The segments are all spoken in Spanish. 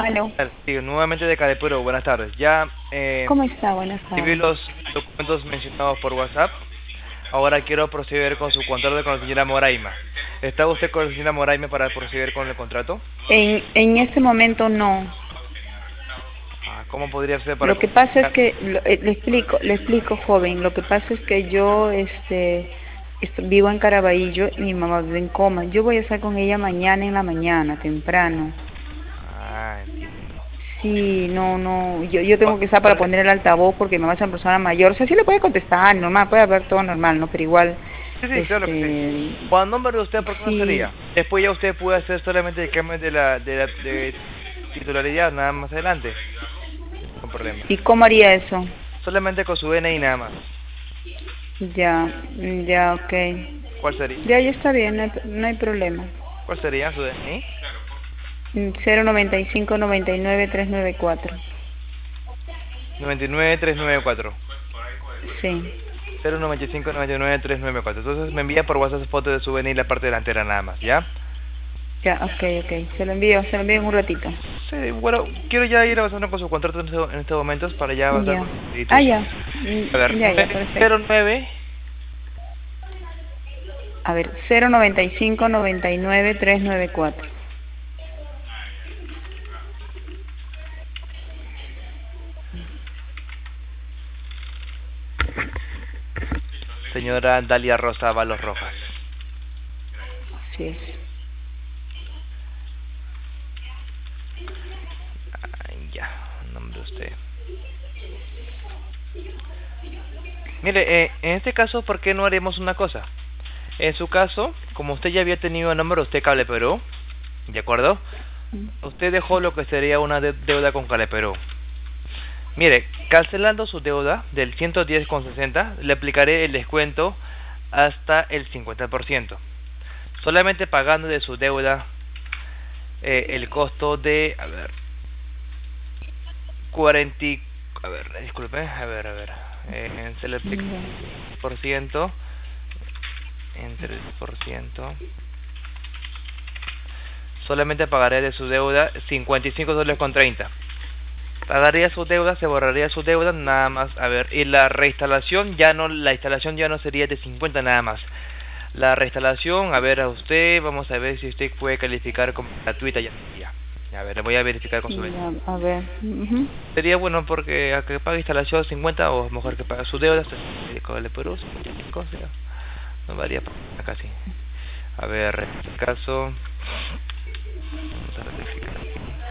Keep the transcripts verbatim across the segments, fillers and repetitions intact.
Aló. Sí, nuevamente de Cadepuro, buenas tardes. Ya eh, ¿Cómo está? Buenas recibí tardes. los documentos mencionados por WhatsApp. Ahora quiero proceder con su contrato con la señora Moraima. ¿Está usted con la señora Moraima para proceder con el contrato? En, en este momento no. Ah, ¿cómo podría ser para Lo que pasa es comunicar? que, lo- eh, le explico, le explico, joven. Lo que pasa es que yo, este, est- vivo en Caraballo y mi mamá vive en Coma. Yo voy a estar con ella mañana en la mañana, temprano. Ah, entiendo. Sí, no, no, yo, yo tengo ¿Cuál que estar para nombre poner el altavoz porque mi mamá es una persona mayor. O sea, sí le puede contestar, normal, puede hablar todo normal, ¿no? Pero igual, de- Sí, sí, claro que sí. este, ¿Cuál nombre de usted por qué no sí, sería? Después ya usted puede hacer solamente el cambio de la, de la de titularidad nada más adelante. Sin problema. ¿y cómo haría eso? Solamente con su D N I nada más. Ya, ya, ok. ¿Cuál sería? Ya, ya está bien, no hay, no hay problema. ¿Cuál sería su D N I? Mm, cero noventa y cinco noventa y nueve tres nueve cuatro. noventa y nueve tres nueve cuatro. Sí. cero noventa y cinco noventa y nueve tres nueve cuatro. Entonces me envía por WhatsApp foto de su D N I la parte delantera nada más, ¿ya? Ya, ok, ok. Se lo envío, se lo envío en un ratito. Sí, bueno, quiero ya ir avanzando con su contrato en, este- en estos momentos para ya avanzar Ya. con su Ah, solicitud. ya. A Mm, ver, Ya, ya, perfecto. cero nueve. A ver, cero noventa y cinco noventa y nueve tres nueve cuatro. Señora Dalia Rosa Valos Rojas. Así es. Ay, ya, nombre de usted. Mire, eh, en este caso, ¿por qué no haremos una cosa? En su caso, como usted ya había tenido el número usted Cable Perú, ¿de acuerdo? Mm. Usted dejó lo que sería una de- deuda con Cable Perú. Mire, cancelando su deuda del ciento diez con sesenta, le aplicaré el descuento hasta el cincuenta por ciento. Solamente pagando de su deuda eh, el costo de, a ver, cuarenta, y- a ver, disculpe, a ver, a ver, eh, se le aplica Ya. por ciento, entre el por ciento, solamente pagaré de su deuda cincuenta y cinco dólares con treinta. Pagaría su deuda, se borraría su deuda, nada más, a ver, y la reinstalación ya no, la instalación ya no sería de cincuenta nada más. La reinstalación, a ver, a usted, vamos a ver si usted puede calificar como gratuita ya. Ya, a ver, le voy a verificar con su venta. Ya, a ver. Ujú. Sería bueno porque a que pague instalación cincuenta o mejor que pague su deuda, con el Perú, cincuenta y cinco, sería, no varía casi. A ver, en este caso, vamos a verificar aquí.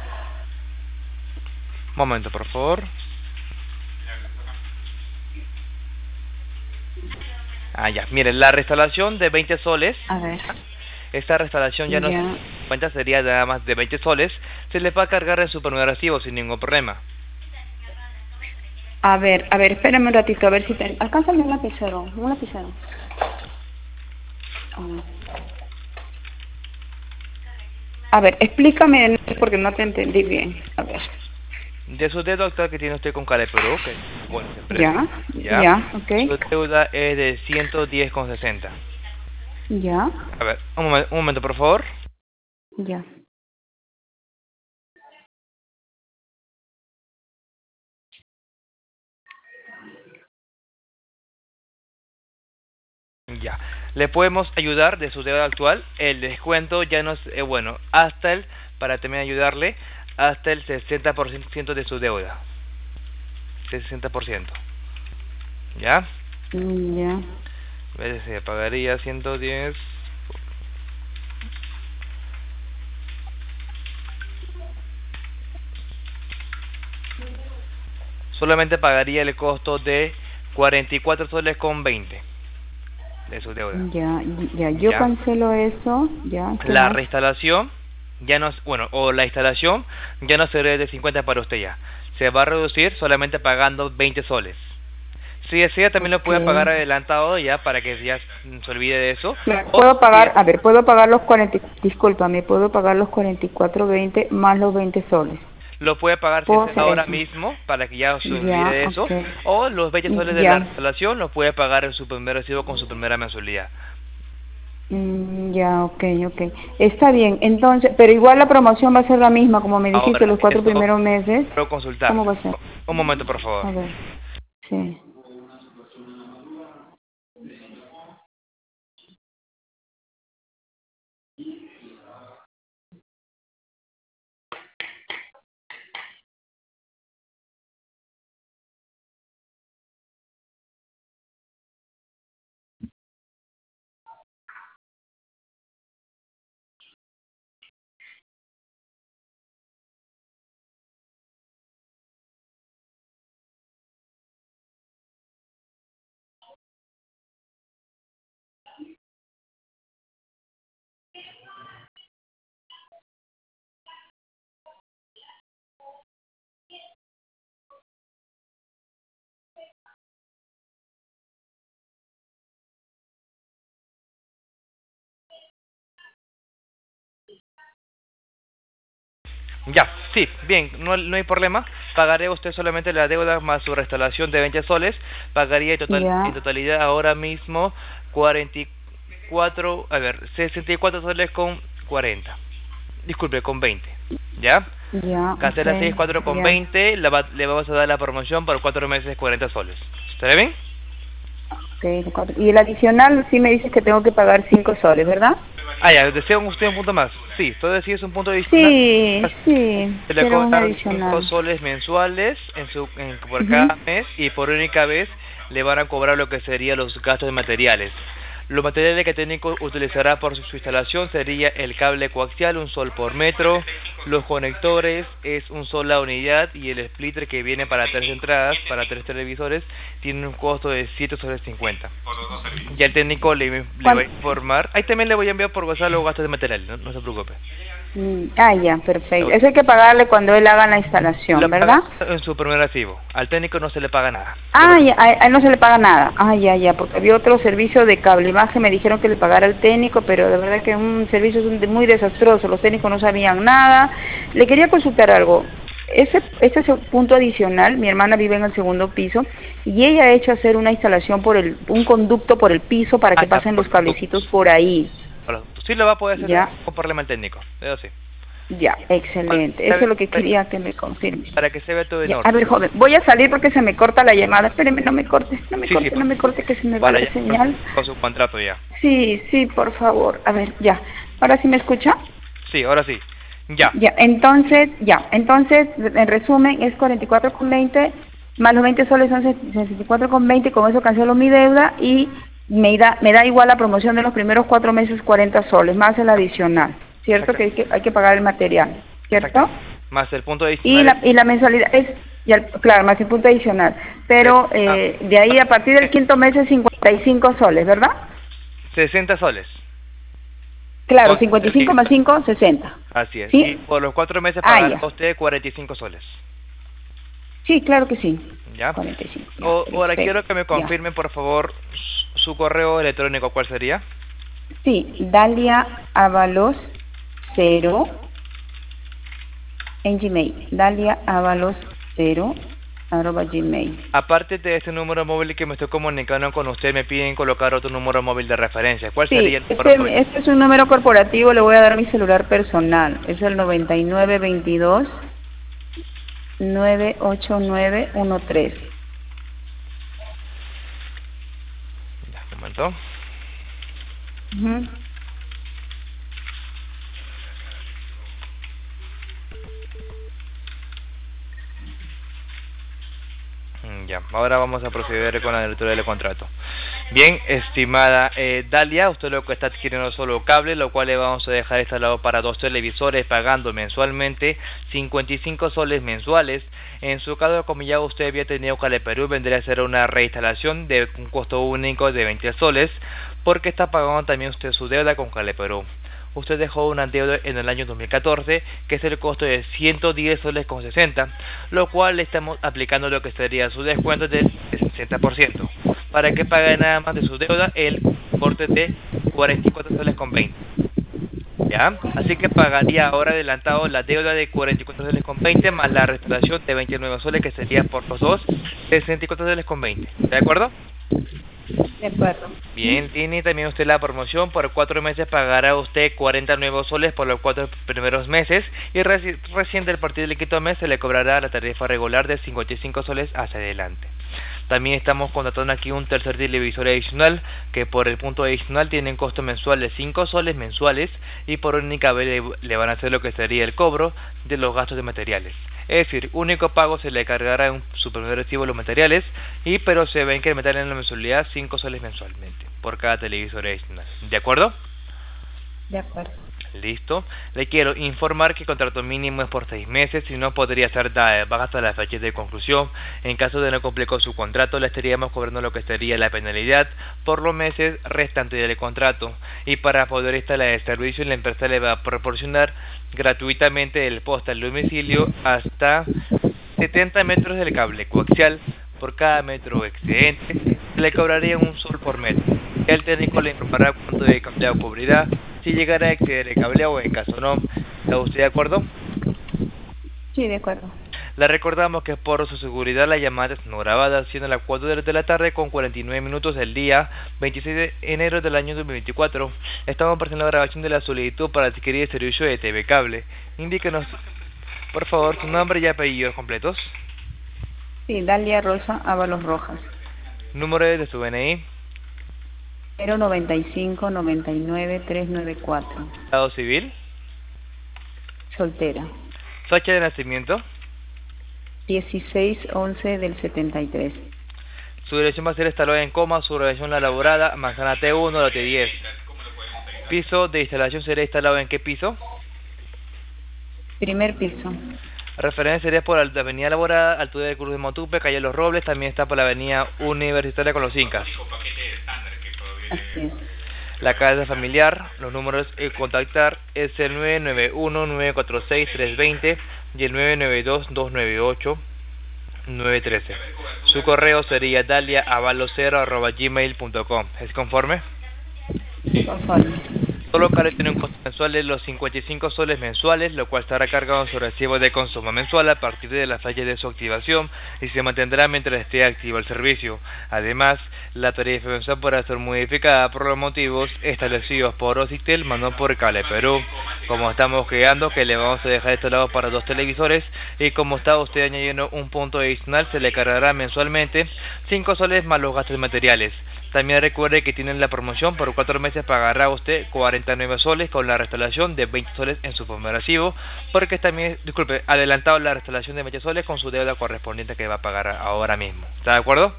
Momento, por favor. Ah, ya. Miren, la restauración de veinte soles, A ver. esta restauración ya no Ya. cuenta, sería nada más de veinte soles, se le va a cargar en su recibo sin ningún problema. A ver, a ver, espérame un ratito, a ver si te... Alcánzame un lapicero, un lapicero. A ver. A ver, explícame porque no te entendí bien. A ver. De su deuda actual que tiene usted con Cale Perú, que bueno, siempre, Ya, ya, ya, su ok. deuda es de ciento diez con sesenta. Ya, A ver, un, momen- un momento, por favor. ya. Ya. Le podemos ayudar de su deuda actual. El descuento ya no es, eh, bueno, hasta el, para también ayudarle, hasta el sesenta por ciento de su deuda. sesenta por ciento. ¿Ya? Mm, ya. A ver, se pagaría ciento diez. Solamente pagaría el costo de cuarenta y cuatro soles con veinte de su deuda. Ya, ya, yo ¿Ya? cancelo eso, ya, ¿qué La más? reinstalación ya no es, bueno, o la instalación ya no será de cincuenta para usted ya. Se va a reducir solamente pagando veinte soles. Si desea también lo puede pagar Okay. adelantado ya para que ya se olvide de eso. Claro, O puedo si pagar, a ver, puedo pagar los cuarenta, discúlpame, puedo pagar los cuarenta y cuatro veinte más los veinte soles. lo puede pagar si Puedo desea hacer ahora eso. mismo para que ya se olvide Ya, de eso. okay. O los veinte soles de la Ya, instalación los puede pagar en su primer recibo con su primera mensualidad. Mm, ya, ok, ok. Está bien, entonces, pero igual la promoción va a ser la misma, como me dijiste, Ahora, los cuatro eso primeros meses. quiero consultar. ¿Cómo va a ser? Un momento, por favor. A ver, sí. Ya, sí, bien, no, no hay problema. Pagaré usted solamente la deuda más su restauración de veinte soles. Pagaría en, total, en Ya, totalidad ahora mismo cuarenta y cuatro, a ver, sesenta y cuatro soles con cuarenta. Disculpe, con veinte. ¿Ya? ya, Cancela seis ok, cuatro con ya. veinte, la va- le vamos a dar la promoción por cuatro meses cuarenta soles. ¿Está bien? Okay, de cuatro. Y el adicional sí me dices que tengo que pagar cinco soles, ¿verdad? Ah, ya, ¿desea usted un punto más? Sí, entonces sí es un punto adicional. Sí, sí, Se le quiero un cobran cinco adicional. soles mensuales en su, en, por Mhm. cada mes y por única vez le van a cobrar lo que serían los gastos de materiales. Los materiales que el técnico utilizará por su, su instalación sería el cable coaxial, un sol por metro, los conectores es un sol la unidad y el splitter que viene para tres entradas, para tres televisores, tiene un costo de siete soles cincuenta. Ya el técnico le, le va a ¿Cuán- informar. Ahí también le voy a enviar por WhatsApp los gastos de material, no, no se preocupe. Mm, ah, ya, perfecto. Eso hay que pagarle cuando él haga la instalación, Lo ¿verdad? paga en su primer recibo. Al técnico no se le paga nada. Lo Ah, que- ya, a a él no se le paga nada. Ah, ya, ya, porque había otro servicio de cable imagen, me dijeron que le pagara al técnico, pero de verdad que un servicio es un- muy desastroso, los técnicos no sabían nada. Le quería consultar algo. Ese, ese es el punto adicional, mi hermana vive en el segundo piso y ella ha hecho hacer una instalación por el, un conducto por el piso para Ah, que ya, pasen por los los cablecitos ductos. por ahí. Por los ductos. Sí lo va a poder hacer Ya, con problema el técnico. Eso sí. ya, Para excelente. que Eso se es lo que vea, quería que me confirme. para que se vea todo en Ya, a orden. ver, joven, voy a salir porque se me corta la llamada. Espéreme, no me corte, no me Sí, sí. corte, no me corte, que se me va Para la ya señal. con su contrato ya. Sí, sí, por favor. A ver, ya. ¿Ahora sí me escucha? Sí, ahora sí. Ya. Ya, entonces, ya. Entonces, en resumen, es cuarenta y cuatro con veinte, más los veinte soles son sesenta y cuatro con veinte, con eso cancelo mi deuda y me da, me da igual la promoción de los primeros cuatro meses cuarenta soles, más el adicional. ¿Cierto? Que hay que, Exactamente. hay que pagar el material. ¿Cierto? Exactamente. Más el punto Y adicional es la, y la mensualidad es, ya, claro, más el punto adicional. Pero ah, eh, de ahí a partir del quinto mes es cincuenta y cinco soles, ¿verdad? sesenta soles. Claro, Con cincuenta y el cinco más quinto. cinco, sesenta. Así es. Y ¿Sí? por los cuatro meses Ah, pagará ya. usted cuarenta y cinco soles. Sí, claro que sí. ¿Ya? cuarenta y cinco, ya, O, ahora quiero que perfecto, me ya. confirmen, por favor, su correo electrónico. ¿Cuál sería? Sí, Dalia Ábalos cero en Gmail. Dalia Ábalos cero arroba Gmail. Aparte de este número móvil que me estoy comunicando con usted, me piden colocar otro número móvil de referencia. ¿Cuál sería Sí, el número móvil? este, este es un número corporativo, le voy a dar mi celular personal. Es el noventa y nueve veintidós nueve ocho nueve uno tres. Ya, un momento. Ujú. Mm, Ya, ahora vamos a proceder con la lectura del contrato. Bien, estimada eh, Dalia, usted lo que está adquiriendo solo cable, lo cual le vamos a dejar instalado para dos televisores, pagando mensualmente cincuenta y cinco soles mensuales. En su caso, como ya usted había tenido Cable Perú, vendría a ser una reinstalación de un costo único de veinte soles, porque está pagando también usted su deuda con Cable Perú. Usted dejó una deuda en el año dos mil catorce, que es el costo de ciento diez soles con sesenta, lo cual le estamos aplicando lo que sería su descuento del sesenta por ciento, para que pague nada más de su deuda el importe de cuarenta y cuatro soles con veinte. ¿Ya? Así que pagaría ahora adelantado la deuda de cuarenta y cuatro soles con veinte más la restauración de veintinueve soles, que sería por los dos, sesenta y cuatro soles con veinte. ¿De acuerdo? De acuerdo. Bien, tiene también usted la promoción. Por cuatro meses pagará usted cuarenta nuevos soles por los cuatro primeros meses y reci recién del partir del quinto mes se le cobrará la tarifa regular de cincuenta y cinco soles hacia adelante. También estamos contratando aquí un tercer televisor adicional que por el punto adicional tiene un costo mensual de cinco soles mensuales y por única vez le, le van a hacer lo que sería el cobro de los gastos de materiales. Es decir, único pago se le cargará en su primer recibo los materiales y pero se va a incrementar en la mensualidad cinco soles mensualmente por cada televisor adicional. ¿De acuerdo? De acuerdo. Listo. Le quiero informar que el contrato mínimo es por seis meses y no podría ser dada de baja hasta la fecha de conclusión. En caso de no cumplir con su contrato, le estaríamos cobrando lo que sería la penalidad por los meses restantes del contrato. Y para poder instalar el servicio, la empresa le va a proporcionar gratuitamente el poste al domicilio hasta setenta metros del cable coaxial. Por cada metro excedente, se le cobraría un sol por metro. El técnico le informará cuánto de cableado cubrirá, si llegará a exceder el cableado o en caso no. ¿Está usted de acuerdo? Sí, de acuerdo. Le recordamos que por su seguridad la llamada es no grabada, siendo las cuatro de la tarde con cuarenta y nueve minutos del día veintiséis de enero del año dos mil veinticuatro. Estamos presentando la grabación de la solicitud para adquirir el servicio de T V Cable. Indíquenos, por favor, su nombre y apellidos completos. Sí, Dalia Rosa Ábalos Rojas. Número de su D N I. cero noventa y cinco noventa y nueve trescientos noventa y cuatro. Estado civil. Soltera. Fecha de nacimiento. dieciséis once del setenta y tres. Su dirección va a ser instalada en coma, su dirección la elaborada, manzana T uno, lote diez. Piso de instalación será instalado en qué piso? Primer piso. Referencia sería por la avenida Laborada, altura de Cruz de Motupe, calle Los Robles, también está por la avenida Universitaria con los Incas. Así es. La casa familiar, los números de contactar es el nueve nueve uno nueve cuatro seis tres dos cero y el nueve nueve dos dos nueve ocho nueve uno tres. Su correo sería dalia avalocero arroba gmail punto com. ¿Es conforme? Conforme. Solo Cable tiene un costo mensual de los cincuenta y cinco soles mensuales, lo cual estará cargado en su recibo de consumo mensual a partir de la fecha de su activación y se mantendrá mientras esté activo el servicio. Además, la tarifa mensual podrá ser modificada por los motivos establecidos por Ocitel, más no por Cable Perú. Como estamos creando que le vamos a dejar instalado para dos televisores y como está usted añadiendo un punto adicional, se le cargará mensualmente cinco soles más los gastos materiales. También recuerde que tienen la promoción, por cuatro meses pagará usted cuarenta y nueve soles con la restauración de veinte soles en su primer recibo, porque también, disculpe, adelantado la restauración de veinte soles con su deuda correspondiente que va a pagar ahora mismo. ¿Está de acuerdo?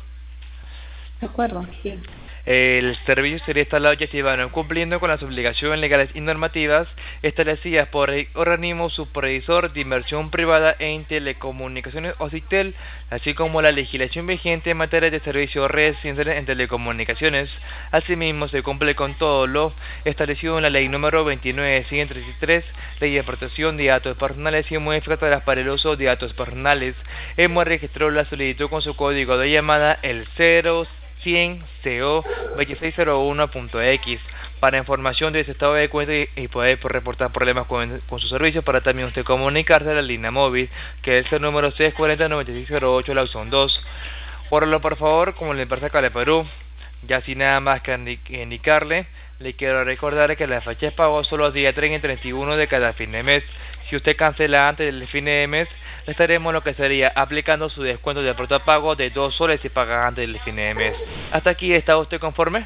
De acuerdo, sí. El servicio sería instalado y activado cumpliendo con las obligaciones legales y normativas establecidas por el organismo supervisor de inversión privada en telecomunicaciones Ocitel, así como la legislación vigente en materia de servicios residenciales en telecomunicaciones. Asimismo, se cumple con todo lo establecido en la ley número veintinueve ciento treinta y tres, ley de protección de datos personales y modificadoras para el uso de datos personales. Hemos registrado la solicitud con su código de llamada el cero cien C O veintiséis cero uno punto X para información de ese estado de cuenta y, y poder reportar problemas con, con su servicio, para también usted comunicarse a la línea móvil que es el número seis cuarenta noventa y seis cero ocho, la opción dos. Óralo por favor, como le empresa Cable Perú. Ya sin nada más que indicarle, le quiero recordar que la fecha de pago son los días treinta y treinta y uno de cada fin de mes. Si usted cancela antes del fin de mes, le estaremos lo que sería aplicando su descuento de protopago de dos soles si paga antes del fin de mes. ¿Hasta aquí está usted conforme?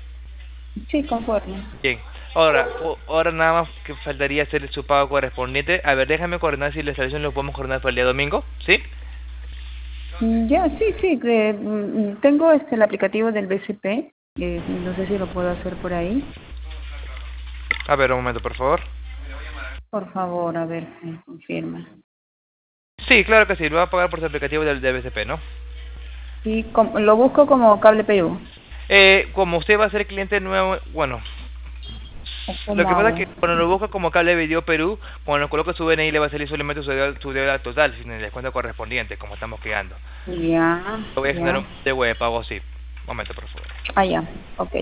Sí, conforme. Bien. Ahora, ahora nada más que faltaría hacer su pago correspondiente. A ver, déjame coordinar si la instalación lo podemos coordinar para el día domingo, ¿sí? Ya, sí, sí. Eh, tengo este el aplicativo del B C P. Eh, no sé si lo puedo hacer por ahí. A ver, un momento, por favor. Por favor, a ver, me confirma. Sí, claro que sí. Lo va a pagar por su aplicativo del, del B C P, ¿no? Sí, com lo busco como Cable Perú. Eh, como usted va a ser cliente nuevo, bueno... Lo que pasa es que cuando lo busca como Cable Video Perú, cuando coloca su D N I le va a salir solamente su deuda, su deuda total, sin el descuento correspondiente, como estamos quedando. Ya. Lo voy a generar ya. un de web de pago así. Un momento, por favor. Ah, ya. Ok,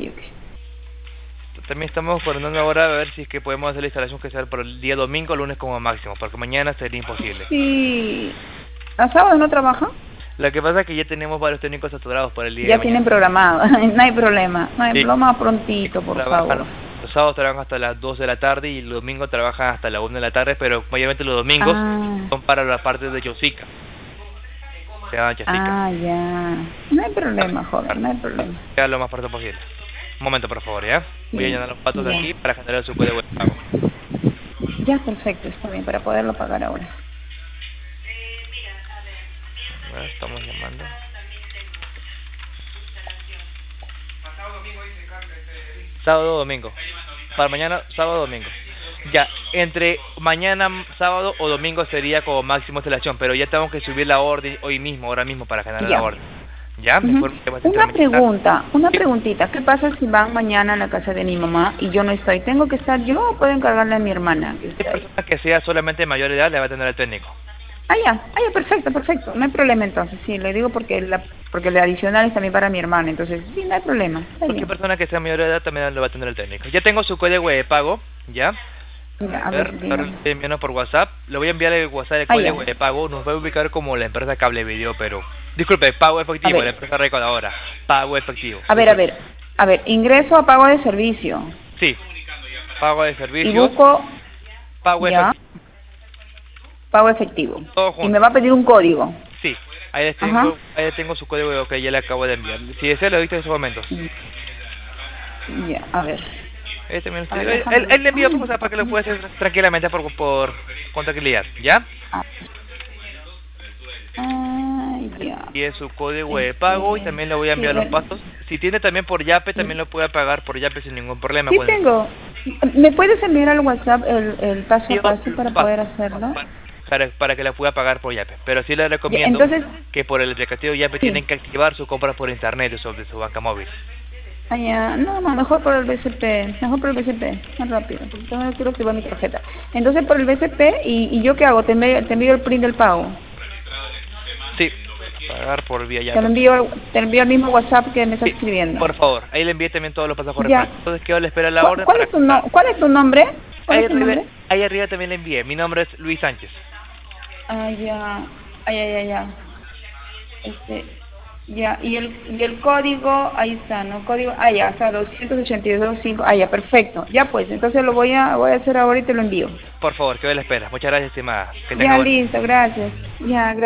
ok. También estamos coordinando ahora a ver si es que podemos hacer la instalación que sea por el día domingo o lunes como máximo, porque mañana sería imposible. Sí. ¿A sábado no trabaja? Lo que pasa es que ya tenemos varios técnicos saturados por el día Ya de tienen mañana. programado, no hay problema. No hay Sí. problema, prontito, por Trabajan, favor. los sábados trabajan hasta las dos de la tarde y los domingos trabajan hasta las una de la tarde, pero mayormente los domingos Ah. son para la parte de Chosica. Se llama Chosica. Ah, ya. No hay problema, joven, no hay problema. Sea lo más pronto posible. Un momento, por favor, ¿ya? Voy a Sí. llenar los pasos Ya. aquí para generar su código de pago. Ya, perfecto, está bien, para poderlo pagar ahora. Bueno, estamos llamando. Sábado o domingo. Para mañana, sábado o domingo. Ya, entre mañana, sábado o domingo sería como máximo instalación, pero ya tengo que subir la orden hoy mismo, ahora mismo, para generar Ya. la orden. ¿Ya? Ujú. Mejor que vas a Una entrar mañana. pregunta, una Sí. preguntita. ¿Qué pasa si van mañana a la casa de mi mamá y yo no estoy? ¿Tengo que estar yo o puedo encargarle a mi hermana que esté La ahí? persona que sea solamente mayor de edad le va a atender el técnico. Ah, ya, ah, ya, perfecto, perfecto. No hay problema entonces, sí, le digo porque la, porque el adicional es también para mi hermana, entonces sí, no hay problema. Está Cualquier bien. persona que sea mayor de edad también le va a atender el técnico. Ya tengo su código de pago, ¿ya? Ya, A a ver, ver, ahora dígame. lo estoy enviando por WhatsApp. Le voy a enviar el WhatsApp el Ah, código ya. de pago. Nos va a ubicar como la empresa Cable Video, pero... Disculpe, pago efectivo, A ver. la empresa recaudadora. Pago efectivo. A ver, a ver, a ver, ingreso a pago de servicio Sí. Pago de y servicios. busco, Pago ya, efectivo. pago efectivo. Todo Y junto. me va a pedir un código. Sí. Ahí les tengo, Ajá. ahí les tengo su código que ya le acabo de enviar. Si desea, lo he visto en estos momentos. Ya, a ver. Este me lo A ver, él, déjame él, él le envió ver. cosas para que lo pueda hacer tranquilamente por, por con tranquilidad, ¿ya? Ah, ah, ya. Y es su código de pago y también le voy a enviar Sí, los ven. pasos. Si tiene también por Yape, también lo puede pagar por Yape sin ningún problema. Sí Cuando- tengo. ¿Me puedes enviar al WhatsApp el, el paso Sí, a paso los para pasos. poder hacerlo? Para, para que la pueda pagar por Yape. Pero sí le Ya, recomiendo entonces, que por el aplicativo Yape Sí. tienen que activar su compra por internet de su, de su banca móvil. ah, ya. No, no, mejor por el B C P, mejor por el B C P, más rápido, porque no quiero activar mi tarjeta. Entonces por el B C P, ¿y, y yo qué hago? ¿Te envío, te envío el print del pago? Sí, pagar por vía Te lo Yape. envío, te envío el mismo WhatsApp que me estás Sí, escribiendo. por favor, ahí le envié también todos los pasos Ya. correspondientes. Entonces quedo a la espera de la ¿Cuál, orden cuál para... es tu no, ¿Cuál es tu nombre? ¿Cuál Ahí es tu arriba, nombre? ahí arriba también le envié. Mi nombre es Luis Sánchez. Ah, ya, ah, ya, ya, ya. Este, ya, y el, y el código, ahí está, ¿no? Código, ah, ya, está, doscientos ochenta y dos punto cinco, ah, ya, perfecto. Ya pues, entonces lo voy a, voy a hacer ahora y te lo envío. Por favor, quedo a la espera. Muchas gracias, estimada. Que tenga Ya, buen- listo, gracias. Ya, gracias.